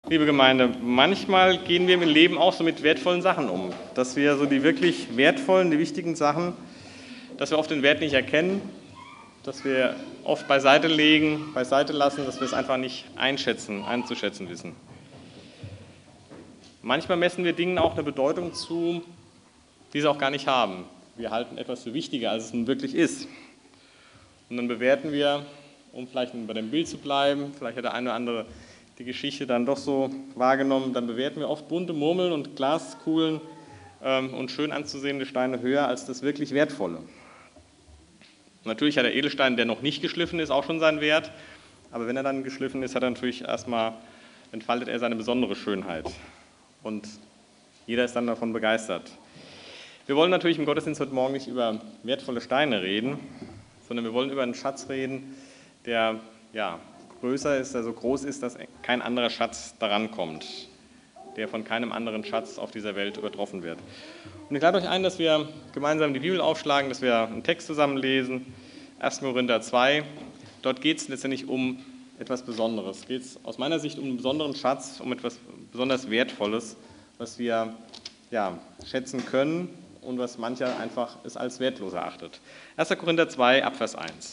Liebe Gemeinde, manchmal gehen wir im Leben auch so mit wertvollen Sachen um, dass wir so die wirklich wertvollen, die wichtigen Sachen, dass wir oft den Wert nicht erkennen, dass wir oft beiseite legen, beiseite lassen, dass wir es einfach nicht einzuschätzen wissen. Manchmal messen wir Dingen auch eine Bedeutung zu, die sie auch gar nicht haben. Wir halten etwas für wichtiger, als es nun wirklich ist. Und dann bewerten wir, um vielleicht bei dem Bild zu bleiben, vielleicht hat der eine oder andere die Geschichte dann doch so wahrgenommen, dann bewerten wir oft bunte Murmeln und Glaskugeln und schön anzusehende Steine höher als das wirklich Wertvolle. Natürlich hat der Edelstein, der noch nicht geschliffen ist, auch schon seinen Wert, aber wenn er dann geschliffen ist, entfaltet er seine besondere Schönheit und jeder ist dann davon begeistert. Wir wollen natürlich im Gottesdienst heute Morgen nicht über wertvolle Steine reden, sondern wir wollen über einen Schatz reden, der größer ist, der so groß ist, dass kein anderer Schatz daran kommt, der von keinem anderen Schatz auf dieser Welt übertroffen wird. Und ich lade euch ein, dass wir gemeinsam die Bibel aufschlagen, dass wir einen Text zusammen lesen, 1. Korinther 2. Dort geht es letztendlich um etwas Besonderes. Es geht aus meiner Sicht um einen besonderen Schatz, um etwas besonders Wertvolles, was wir schätzen können und was mancher einfach es als wertlos erachtet. 1. Korinther 2, Abvers 1.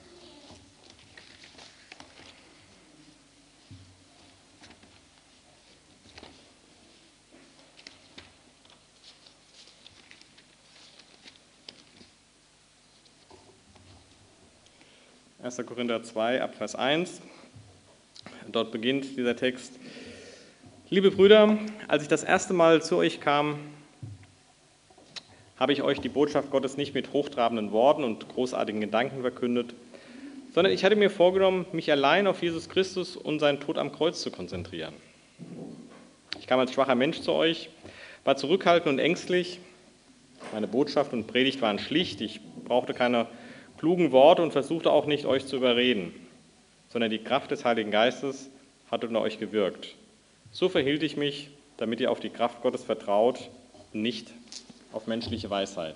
1. Korinther 2, Abvers 1. Dort beginnt dieser Text. Liebe Brüder, als ich das erste Mal zu euch kam, habe ich euch die Botschaft Gottes nicht mit hochtrabenden Worten und großartigen Gedanken verkündet, sondern ich hatte mir vorgenommen, mich allein auf Jesus Christus und seinen Tod am Kreuz zu konzentrieren. Ich kam als schwacher Mensch zu euch, war zurückhaltend und ängstlich. Meine Botschaft und Predigt waren schlicht, ich brauchte keine klugen Worte und versuchte auch nicht, euch zu überreden, sondern die Kraft des Heiligen Geistes hat unter euch gewirkt. So verhielt ich mich, damit ihr auf die Kraft Gottes vertraut und nicht auf menschliche Weisheit.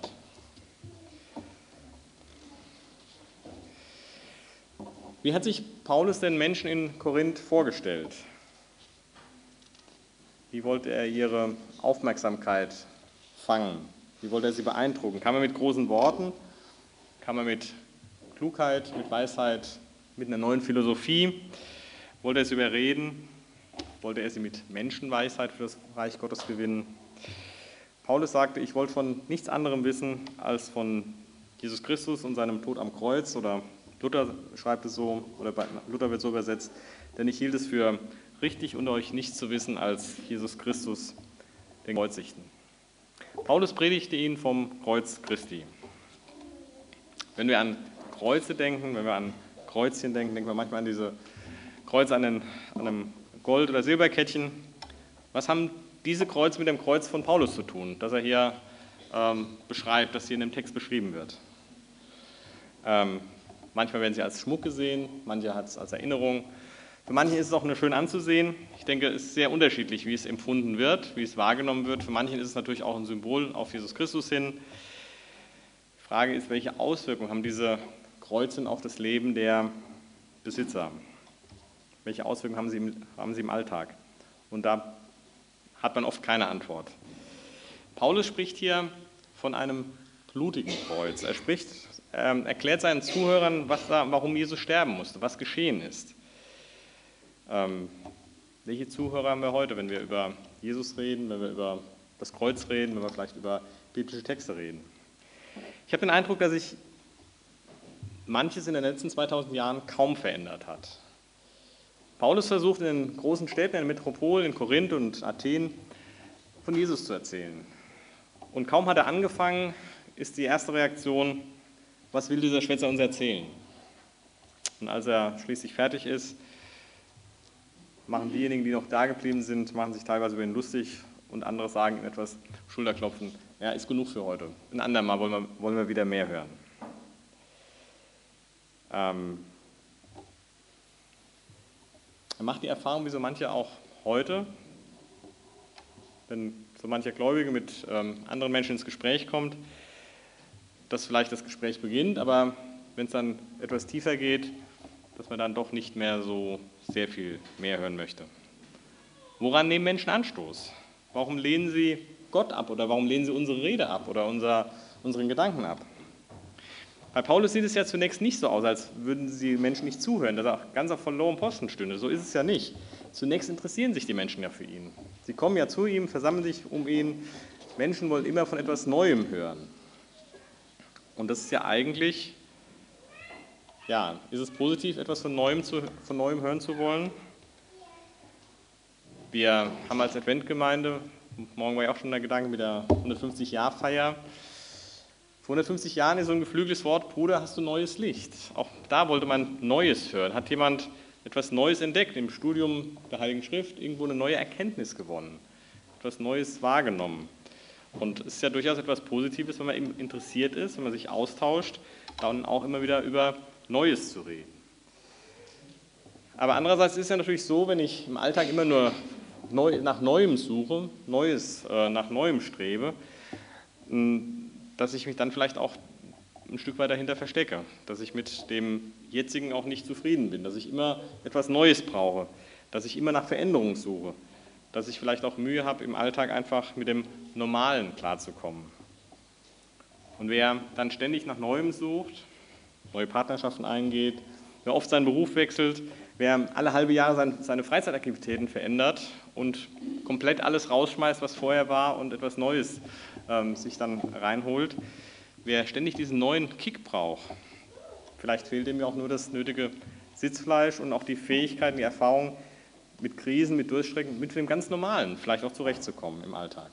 Wie hat sich Paulus den Menschen in Korinth vorgestellt? Wie wollte er ihre Aufmerksamkeit fangen? Wie wollte er sie beeindrucken? Kam er mit großen Worten? Kam er mit Klugheit, mit Weisheit, mit einer neuen Philosophie? Wollte er sie überreden? Wollte er sie mit Menschenweisheit für das Reich Gottes gewinnen? Paulus sagte, ich wollte von nichts anderem wissen als von Jesus Christus und seinem Tod am Kreuz, oder Luther schreibt es so, oder bei Luther wird so übersetzt, denn ich hielt es für richtig, unter euch nichts zu wissen als Jesus Christus, den Gekreuzigten. Paulus predigte ihn vom Kreuz Christi. Wenn wir an Kreuze denken, wenn wir an Kreuzchen denken, denken wir manchmal an diese Kreuze an einem Gold- oder Silberkettchen. Was haben diese Kreuze mit dem Kreuz von Paulus zu tun, das er hier beschreibt, das hier in dem Text beschrieben wird? Manchmal werden sie als Schmuck gesehen, manche hat es als Erinnerung. Für manche ist es auch nur schön anzusehen. Ich denke, es ist sehr unterschiedlich, wie es empfunden wird, wie es wahrgenommen wird. Für manche ist es natürlich auch ein Symbol auf Jesus Christus hin. Die Frage ist, welche Auswirkungen haben diese Kreuze auf das Leben der Besitzer? Welche Auswirkungen haben sie im Alltag? Und da hat man oft keine Antwort. Paulus spricht hier von einem blutigen Kreuz. Er erklärt seinen Zuhörern, warum Jesus sterben musste, was geschehen ist. Welche Zuhörer haben wir heute, wenn wir über Jesus reden, wenn wir über das Kreuz reden, wenn wir vielleicht über biblische Texte reden? Ich habe den Eindruck, dass sich manches in den letzten 2000 Jahren kaum verändert hat. Paulus versucht in den großen Städten, in den Metropolen, in Korinth und Athen, von Jesus zu erzählen. Und kaum hat er angefangen, ist die erste Reaktion, was will dieser Schwätzer uns erzählen? Und als er schließlich fertig ist, machen diejenigen, die noch da geblieben sind, machen sich teilweise über ihn lustig und andere sagen ihm etwas Schulterklopfen. Ja, ist genug für heute. Ein andermal wollen wir wieder mehr hören. Er macht die Erfahrung, wie so manche auch heute, wenn so mancher Gläubige mit anderen Menschen ins Gespräch kommt, dass vielleicht das Gespräch beginnt, aber wenn es dann etwas tiefer geht, dass man dann doch nicht mehr so sehr viel mehr hören möchte. Woran nehmen Menschen Anstoß? Warum lehnen sie Gott ab oder warum lehnen sie unsere Rede ab oder unseren Gedanken ab? Bei Paulus sieht es ja zunächst nicht so aus, als würden sie Menschen nicht zuhören, dass er ganz auf verlorenem Posten stünde. So ist es ja nicht. Zunächst interessieren sich die Menschen ja für ihn. Sie kommen ja zu ihm, versammeln sich um ihn. Menschen wollen immer von etwas Neuem hören. Und das ist ja eigentlich, ist es positiv, etwas von Neuem hören zu wollen? Wir haben als Adventgemeinde, morgen war ja auch schon der Gedanke mit der 150-Jahr-Feier, vor 150 Jahren ist so ein geflügeltes Wort: Bruder, hast du neues Licht? Auch da wollte man Neues hören. Hat jemand etwas Neues entdeckt, im Studium der Heiligen Schrift irgendwo eine neue Erkenntnis gewonnen, etwas Neues wahrgenommen? Und es ist ja durchaus etwas Positives, wenn man eben interessiert ist, wenn man sich austauscht, dann auch immer wieder über Neues zu reden. Aber andererseits ist es ja natürlich so, wenn ich im Alltag immer nur nach Neuem suche, nach Neuem strebe, dass ich mich dann vielleicht auch ein Stück weit dahinter verstecke, dass ich mit dem Jetzigen auch nicht zufrieden bin, dass ich immer etwas Neues brauche, dass ich immer nach Veränderung suche, dass ich vielleicht auch Mühe habe, im Alltag einfach mit dem Normalen klarzukommen. Und wer dann ständig nach Neuem sucht, neue Partnerschaften eingeht, wer oft seinen Beruf wechselt, wer alle halbe Jahre seine Freizeitaktivitäten verändert und komplett alles rausschmeißt, was vorher war, und etwas Neues sich dann reinholt, wer ständig diesen neuen Kick braucht, vielleicht fehlt ihm ja auch nur das nötige Sitzfleisch und auch die Fähigkeit, die Erfahrung, mit Krisen, mit Durchstrecken, mit dem ganz Normalen vielleicht auch zurechtzukommen im Alltag.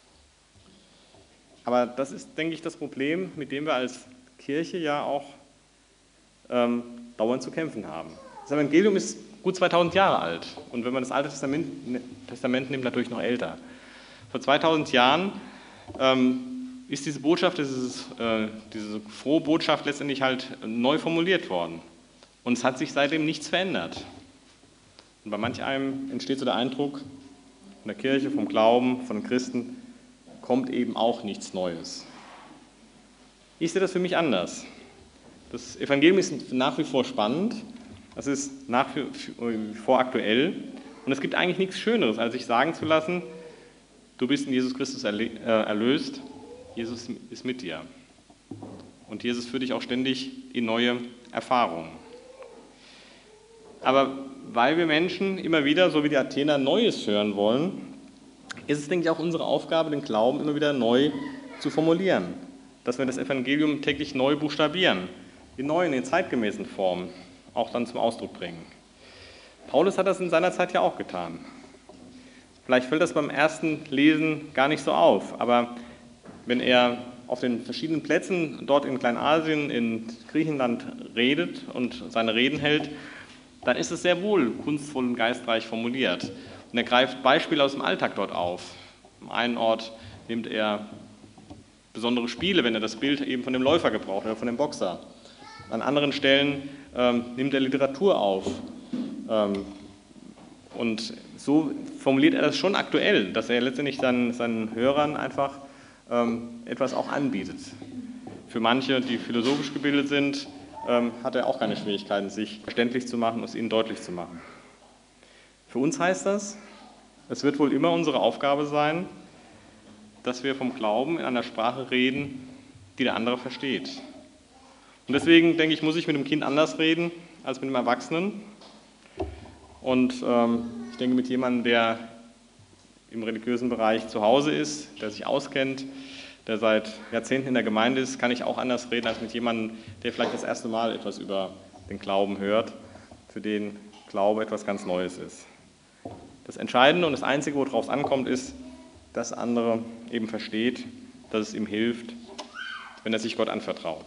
Aber das ist, denke ich, das Problem, mit dem wir als Kirche ja auch dauernd zu kämpfen haben. Das Evangelium ist gut 2000 Jahre alt und wenn man das Alte Testament nimmt, natürlich noch älter. Vor 2000 Jahren ist diese Botschaft, diese frohe Botschaft letztendlich halt neu formuliert worden. Und es hat sich seitdem nichts verändert. Und bei manch einem entsteht so der Eindruck, von der Kirche, vom Glauben, von den Christen, kommt eben auch nichts Neues. Ich sehe das für mich anders. Das Evangelium ist nach wie vor spannend, es ist nach wie vor aktuell und es gibt eigentlich nichts Schöneres, als sich sagen zu lassen, du bist in Jesus Christus erlöst, Jesus ist mit dir. Und Jesus führt dich auch ständig in neue Erfahrungen. Aber weil wir Menschen immer wieder, so wie die Athener, Neues hören wollen, ist es, denke ich, auch unsere Aufgabe, den Glauben immer wieder neu zu formulieren. Dass wir das Evangelium täglich neu buchstabieren, in neuen, in zeitgemäßen Formen auch dann zum Ausdruck bringen. Paulus hat das in seiner Zeit ja auch getan. Vielleicht fällt das beim ersten Lesen gar nicht so auf, aber wenn er auf den verschiedenen Plätzen dort in Kleinasien, in Griechenland redet und seine Reden hält, dann ist es sehr wohl kunstvoll und geistreich formuliert. Und er greift Beispiele aus dem Alltag dort auf. Am einen Ort nimmt er besondere Spiele, wenn er das Bild eben von dem Läufer gebraucht oder von dem Boxer. An anderen Stellen nimmt er Literatur auf. Und so formuliert er das schon aktuell, dass er letztendlich seinen Hörern einfach etwas auch anbietet. Für manche, die philosophisch gebildet sind, hat er auch keine Schwierigkeiten, sich verständlich zu machen und es ihnen deutlich zu machen. Für uns heißt das, es wird wohl immer unsere Aufgabe sein, dass wir vom Glauben in einer Sprache reden, die der andere versteht. Und deswegen, denke ich, muss ich mit dem Kind anders reden als mit dem Erwachsenen. Und ich denke, mit jemandem, der im religiösen Bereich zu Hause ist, der sich auskennt, der seit Jahrzehnten in der Gemeinde ist, kann ich auch anders reden als mit jemandem, der vielleicht das erste Mal etwas über den Glauben hört, für den Glaube etwas ganz Neues ist. Das Entscheidende und das Einzige, worauf es ankommt, ist, dass der andere eben versteht, dass es ihm hilft, wenn er sich Gott anvertraut.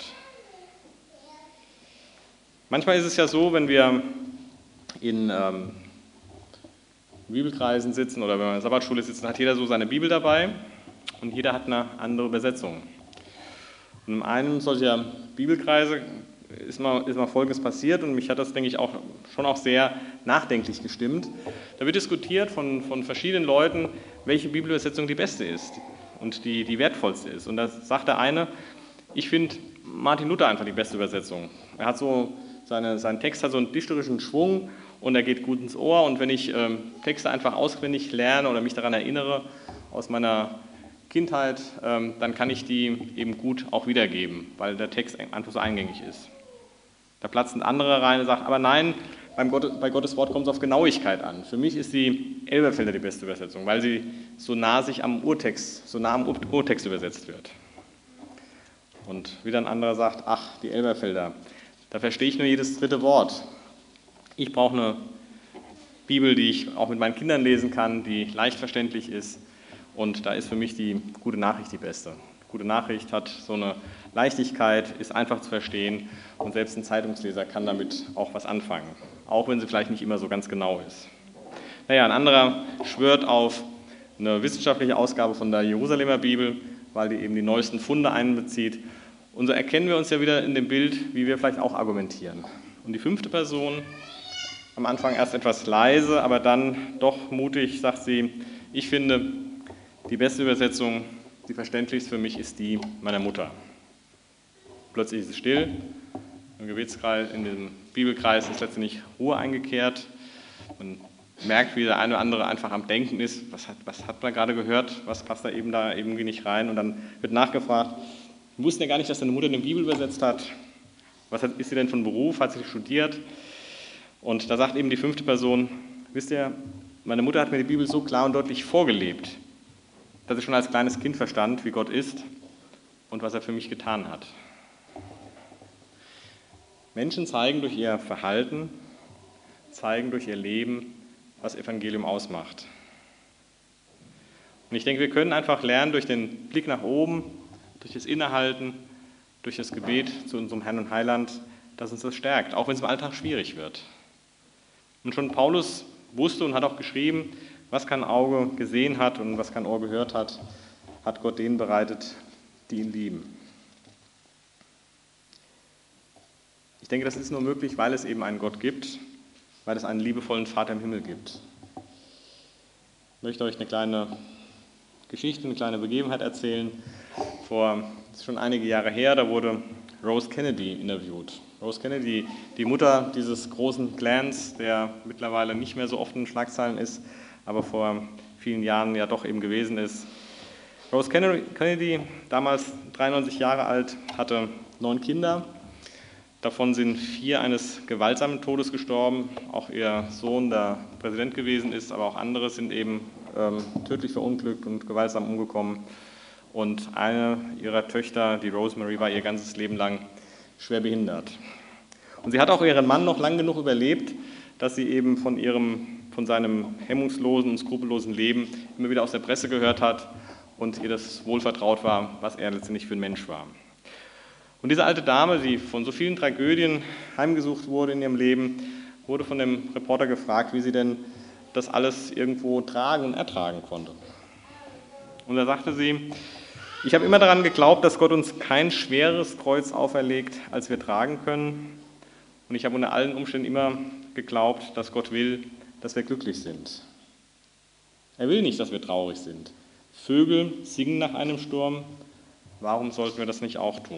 Manchmal ist es ja so, wenn wir in Bibelkreisen sitzen oder wenn wir in der Sabbatschule sitzen, hat jeder so seine Bibel dabei und jeder hat eine andere Übersetzung. Und in einem solcher Bibelkreise ist mal Folgendes passiert und mich hat das, denke ich, schon auch sehr nachdenklich gestimmt. Da wird diskutiert von verschiedenen Leuten, welche Bibelübersetzung die beste ist und die wertvollste ist. Und da sagt der eine, ich finde Martin Luther einfach die beste Übersetzung. Er hat so, sein Text hat so einen dichterischen Schwung und er geht gut ins Ohr. Und wenn ich Texte einfach auswendig lerne oder mich daran erinnere aus meiner Kindheit, dann kann ich die eben gut auch wiedergeben, weil der Text einfach so eingängig ist. Da platzt ein anderer rein und sagt, aber nein, bei Gottes Wort kommt es auf Genauigkeit an. Für mich ist die Elberfelder die beste Übersetzung, weil sie so nah am Urtext übersetzt wird. Und wieder ein anderer sagt, ach, die Elberfelder, da verstehe ich nur jedes dritte Wort. Ich brauche eine Bibel, die ich auch mit meinen Kindern lesen kann, die leicht verständlich ist. Und da ist für mich die Gute Nachricht die beste. Gute Nachricht hat so eine Leichtigkeit, ist einfach zu verstehen und selbst ein Zeitungsleser kann damit auch was anfangen, auch wenn sie vielleicht nicht immer so ganz genau ist. Naja, ein anderer schwört auf eine wissenschaftliche Ausgabe von der Jerusalemer Bibel, weil die eben die neuesten Funde einbezieht. Und so erkennen wir uns ja wieder in dem Bild, wie wir vielleicht auch argumentieren. Und die fünfte Person, am Anfang erst etwas leise, aber dann doch mutig, sagt sie, ich finde, die beste Übersetzung, die verständlichste für mich, ist die meiner Mutter. Plötzlich ist es still, im Gebetskreis, in dem Bibelkreis ist letztendlich Ruhe eingekehrt. Man merkt, wie der eine oder andere einfach am Denken ist, was hat man gerade gehört, was passt da irgendwie nicht rein. Und dann wird nachgefragt, wir wussten ja gar nicht, dass deine Mutter eine Bibel übersetzt hat. Ist sie denn von Beruf, hat sie studiert? Und da sagt eben die fünfte Person, wisst ihr, meine Mutter hat mir die Bibel so klar und deutlich vorgelebt, dass ich schon als kleines Kind verstand, wie Gott ist und was er für mich getan hat. Menschen zeigen durch ihr Verhalten, zeigen durch ihr Leben, was Evangelium ausmacht. Und ich denke, wir können einfach lernen durch den Blick nach oben, durch das Innehalten, durch das Gebet zu unserem Herrn und Heiland, dass uns das stärkt, auch wenn es im Alltag schwierig wird. Und schon Paulus wusste und hat auch geschrieben, was kein Auge gesehen hat und was kein Ohr gehört hat, hat Gott denen bereitet, die ihn lieben. Ich denke, das ist nur möglich, weil es eben einen Gott gibt, weil es einen liebevollen Vater im Himmel gibt. Ich möchte euch eine kleine Geschichte, eine kleine Begebenheit erzählen. Das ist schon einige Jahre her, da wurde Rose Kennedy interviewt. Rose Kennedy, die Mutter dieses großen Clans, der mittlerweile nicht mehr so oft in den Schlagzeilen ist, aber vor vielen Jahren ja doch eben gewesen ist. Rose Kennedy, damals 93 Jahre alt, hatte 9 Kinder. Davon sind 4 eines gewaltsamen Todes gestorben. Auch ihr Sohn, der Präsident gewesen ist, aber auch andere sind eben tödlich verunglückt und gewaltsam umgekommen. Und eine ihrer Töchter, die Rosemary, war ihr ganzes Leben lang schwer behindert. Und sie hat auch ihren Mann noch lang genug überlebt, dass sie eben von seinem hemmungslosen und skrupellosen Leben immer wieder aus der Presse gehört hat und ihr das wohlvertraut war, was er letztendlich für ein Mensch war. Und diese alte Dame, die von so vielen Tragödien heimgesucht wurde in ihrem Leben, wurde von dem Reporter gefragt, wie sie denn das alles irgendwo tragen und ertragen konnte. Und da sagte sie, ich habe immer daran geglaubt, dass Gott uns kein schwereres Kreuz auferlegt, als wir tragen können. Und ich habe unter allen Umständen immer geglaubt, dass Gott will, dass wir glücklich sind. Er will nicht, dass wir traurig sind. Vögel singen nach einem Sturm. Warum sollten wir das nicht auch tun?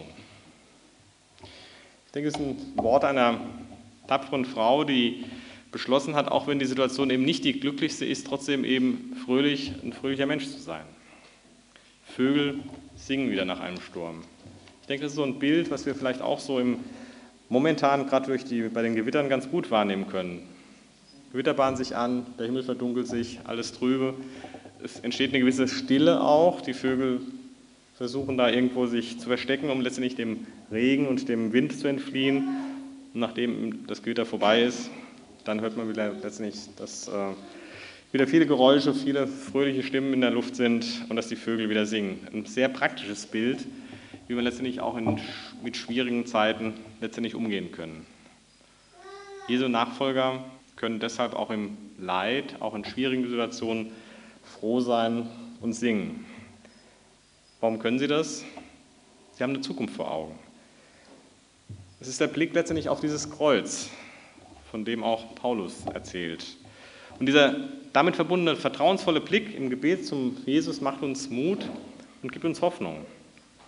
Ich denke, es ist ein Wort einer tapferen Frau, die beschlossen hat, auch wenn die Situation eben nicht die glücklichste ist, trotzdem eben ein fröhlicher Mensch zu sein. Vögel singen wieder nach einem Sturm. Ich denke, das ist so ein Bild, was wir vielleicht auch so momentan gerade bei den Gewittern ganz gut wahrnehmen können. Gewitter bahnen sich an, der Himmel verdunkelt sich, alles trübe. Es entsteht eine gewisse Stille auch. Die Vögel versuchen da irgendwo sich zu verstecken, um letztendlich dem Regen und dem Wind zu entfliehen. Und nachdem das Gewitter vorbei ist, dann hört man wieder letztendlich, dass wieder viele Geräusche, viele fröhliche Stimmen in der Luft sind und dass die Vögel wieder singen. Ein sehr praktisches Bild, wie wir letztendlich auch mit schwierigen Zeiten letztendlich umgehen können. Jesu Nachfolger können deshalb auch im Leid, auch in schwierigen Situationen froh sein und singen. Warum können sie das? Sie haben eine Zukunft vor Augen. Es ist der Blick letztendlich auf dieses Kreuz, von dem auch Paulus erzählt. Und dieser damit verbundene vertrauensvolle Blick im Gebet zum Jesus macht uns Mut und gibt uns Hoffnung.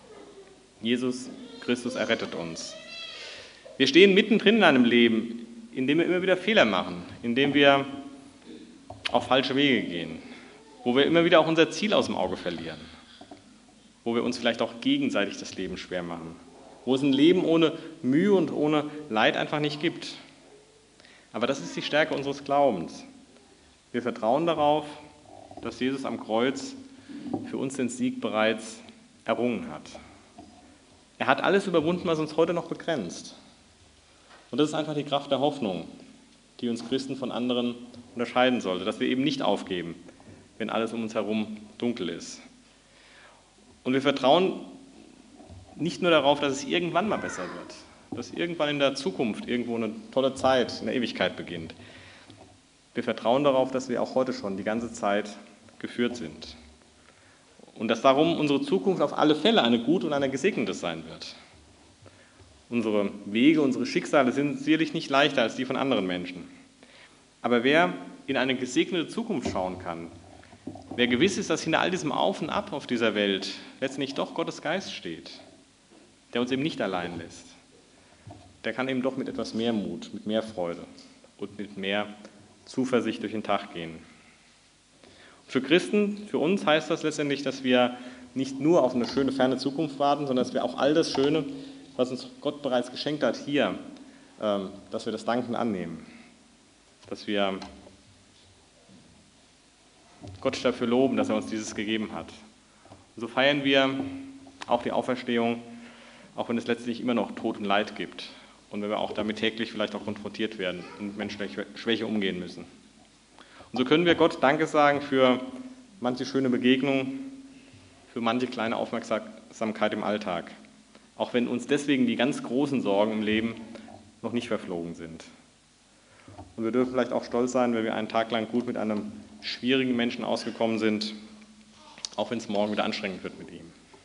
Jesus Christus errettet uns. Wir stehen mittendrin in einem Leben, indem wir immer wieder Fehler machen, indem wir auf falsche Wege gehen, wo wir immer wieder auch unser Ziel aus dem Auge verlieren, wo wir uns vielleicht auch gegenseitig das Leben schwer machen, wo es ein Leben ohne Mühe und ohne Leid einfach nicht gibt. Aber das ist die Stärke unseres Glaubens. Wir vertrauen darauf, dass Jesus am Kreuz für uns den Sieg bereits errungen hat. Er hat alles überwunden, was uns heute noch begrenzt. Und das ist einfach die Kraft der Hoffnung, die uns Christen von anderen unterscheiden sollte, dass wir eben nicht aufgeben, wenn alles um uns herum dunkel ist. Und wir vertrauen nicht nur darauf, dass es irgendwann mal besser wird, dass irgendwann in der Zukunft irgendwo eine tolle Zeit in der Ewigkeit beginnt. Wir vertrauen darauf, dass wir auch heute schon die ganze Zeit geführt sind. Und dass darum unsere Zukunft auf alle Fälle eine gute und eine gesegnete sein wird. Unsere Wege, unsere Schicksale sind sicherlich nicht leichter als die von anderen Menschen. Aber wer in eine gesegnete Zukunft schauen kann, wer gewiss ist, dass hinter all diesem Auf und Ab auf dieser Welt letztendlich doch Gottes Geist steht, der uns eben nicht allein lässt, der kann eben doch mit etwas mehr Mut, mit mehr Freude und mit mehr Zuversicht durch den Tag gehen. Und für Christen, für uns heißt das letztendlich, dass wir nicht nur auf eine schöne, ferne Zukunft warten, sondern dass wir auch all das Schöne, was uns Gott bereits geschenkt hat, hier, dass wir das dankend annehmen. Dass wir Gott dafür loben, dass er uns dieses gegeben hat. Und so feiern wir auch die Auferstehung, auch wenn es letztlich immer noch Tod und Leid gibt und wenn wir auch damit täglich vielleicht auch konfrontiert werden und mit menschlicher Schwäche umgehen müssen. Und so können wir Gott Danke sagen für manche schöne Begegnung, für manche kleine Aufmerksamkeit im Alltag, auch wenn uns deswegen die ganz großen Sorgen im Leben noch nicht verflogen sind. Und wir dürfen vielleicht auch stolz sein, wenn wir einen Tag lang gut mit einem schwierigen Menschen ausgekommen sind, auch wenn es morgen wieder anstrengend wird mit ihm.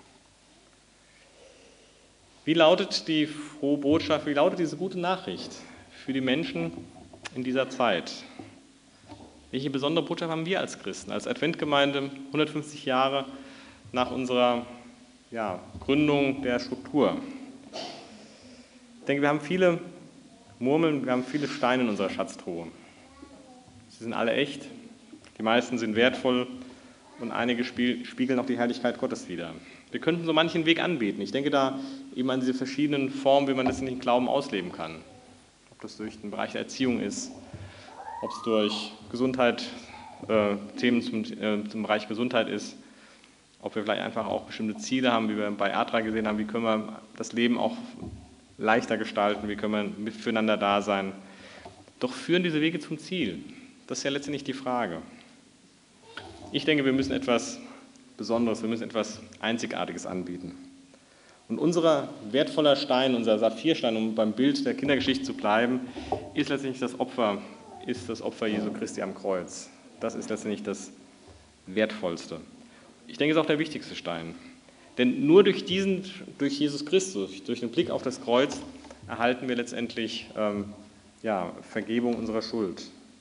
Wie lautet die frohe Botschaft, wie lautet diese gute Nachricht für die Menschen in dieser Zeit? Welche besondere Botschaft haben wir als Christen, als Adventgemeinde 150 Jahre nach unserer Gründung der Struktur? Ich denke, wir haben viele Murmeln, wir haben viele Steine in unserer Schatztruhe. Sie sind alle echt, die meisten sind wertvoll und einige spiegeln auch die Herrlichkeit Gottes wider. Wir könnten so manchen Weg anbieten. Ich denke da eben an diese verschiedenen Formen, wie man das in den Glauben ausleben kann. Ob das durch den Bereich der Erziehung ist, ob es durch Gesundheit, Themen zum Bereich Gesundheit ist, ob wir vielleicht einfach auch bestimmte Ziele haben, wie wir bei Adra gesehen haben, wie können wir das Leben auch leichter gestalten, wie können wir füreinander da sein. Doch führen diese Wege zum Ziel? Das ist ja letztendlich die Frage. Ich denke, wir müssen etwas Besonderes, wir müssen etwas Einzigartiges anbieten. Und unser wertvoller Stein, unser Saphirstein, um beim Bild der Kindergeschichte zu bleiben, ist letztendlich das Opfer Jesu Christi am Kreuz. Das ist letztendlich das Wertvollste. Ich denke, es ist auch der wichtigste Stein. Denn nur durch Jesus Christus, durch den Blick auf das Kreuz, erhalten wir letztendlich Vergebung unserer Schuld.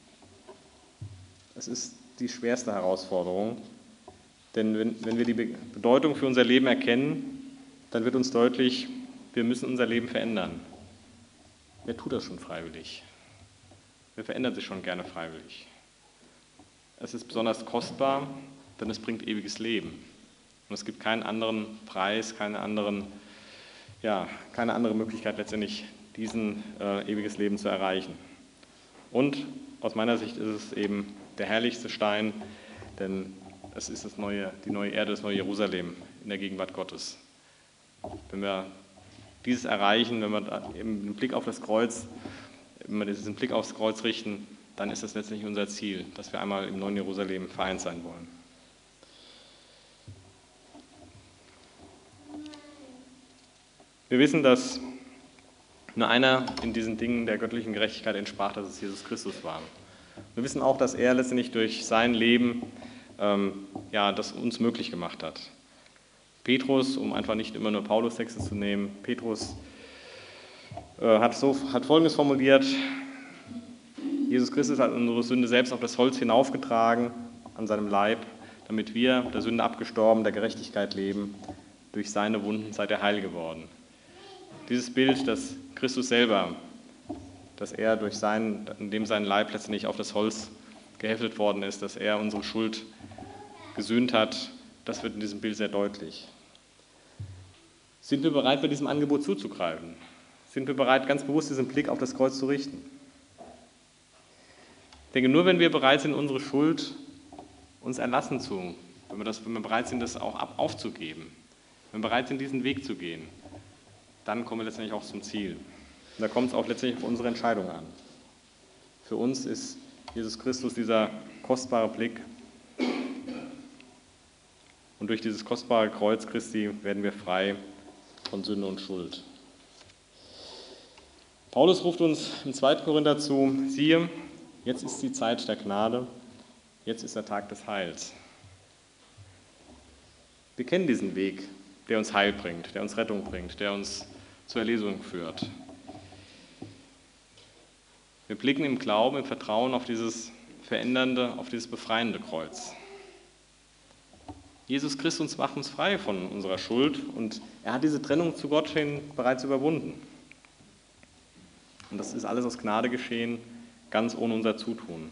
Es ist die schwerste Herausforderung, denn wenn wir die Bedeutung für unser Leben erkennen, dann wird uns deutlich, wir müssen unser Leben verändern. Wer tut das schon freiwillig? Wer verändert sich schon gerne freiwillig? Es ist besonders kostbar, denn es bringt ewiges Leben. Und es gibt keinen anderen Preis, keine andere Möglichkeit letztendlich, diesen ewiges Leben zu erreichen. Und aus meiner Sicht ist es eben der herrlichste Stein, denn es ist die neue Erde, das neue Jerusalem in der Gegenwart Gottes. Wenn wir dieses erreichen, wenn wir eben den Blick auf das Kreuz, wenn wir diesen Blick aufs Kreuz richten, dann ist das letztendlich unser Ziel, dass wir einmal im neuen Jerusalem vereint sein wollen. Wir wissen, dass nur einer in diesen Dingen der göttlichen Gerechtigkeit entsprach, dass es Jesus Christus war. Wir wissen auch, dass er letztendlich durch sein Leben das uns möglich gemacht hat. Petrus, um einfach nicht immer nur Paulus-Texte zu nehmen, Petrus hat Folgendes formuliert: Jesus Christus hat unsere Sünde selbst auf das Holz hinaufgetragen an seinem Leib, damit wir, der Sünde abgestorben, der Gerechtigkeit leben. Durch seine Wunden seid ihr heil geworden. Dieses Bild, dass Christus selber dass er indem sein Leib letztendlich auf das Holz geheftet worden ist, dass er unsere Schuld gesühnt hat, das wird in diesem Bild sehr deutlich. Sind wir bereit, bei diesem Angebot zuzugreifen? Sind wir bereit, ganz bewusst diesen Blick auf das Kreuz zu richten? Ich denke, nur wenn wir bereit sind, unsere Schuld uns erlassen zu, wenn wir bereit sind, das auch aufzugeben, wenn wir bereit sind, diesen Weg zu gehen, dann kommen wir letztendlich auch zum Ziel. Und da kommt es auch letztendlich auf unsere Entscheidung an. Für uns ist Jesus Christus dieser kostbare Blick. Und durch dieses kostbare Kreuz Christi werden wir frei von Sünde und Schuld. Paulus ruft uns im 2. Korinther zu: Siehe, jetzt ist die Zeit der Gnade, jetzt ist der Tag des Heils. Wir kennen diesen Weg, der uns Heil bringt, der uns Rettung bringt, der uns zur Erlösung führt. Wir blicken im Glauben, im Vertrauen auf dieses verändernde, auf dieses befreiende Kreuz. Jesus Christus macht uns frei von unserer Schuld und er hat diese Trennung zu Gott hin bereits überwunden. Und das ist alles aus Gnade geschehen, ganz ohne unser Zutun.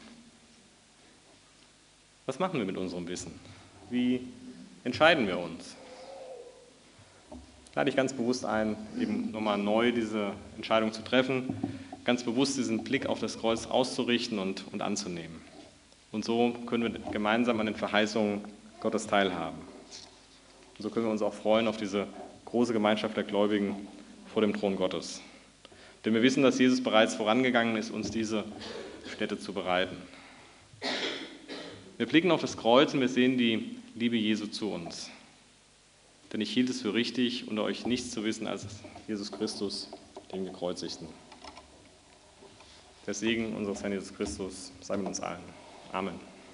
Was machen wir mit unserem Wissen? Wie entscheiden wir uns? Ich lade dich ganz bewusst ein, eben nochmal neu diese Entscheidung zu treffen, ganz bewusst diesen Blick auf das Kreuz auszurichten und anzunehmen. Und so können wir gemeinsam an den Verheißungen Gottes teilhaben. Und so können wir uns auch freuen auf diese große Gemeinschaft der Gläubigen vor dem Thron Gottes. Denn wir wissen, dass Jesus bereits vorangegangen ist, uns diese Stätte zu bereiten. Wir blicken auf das Kreuz und wir sehen die Liebe Jesu zu uns. Denn ich hielt es für richtig, unter euch nichts zu wissen als Jesus Christus, den Gekreuzigten. Der Segen unseres Herrn Jesus Christus sei mit uns allen. Amen.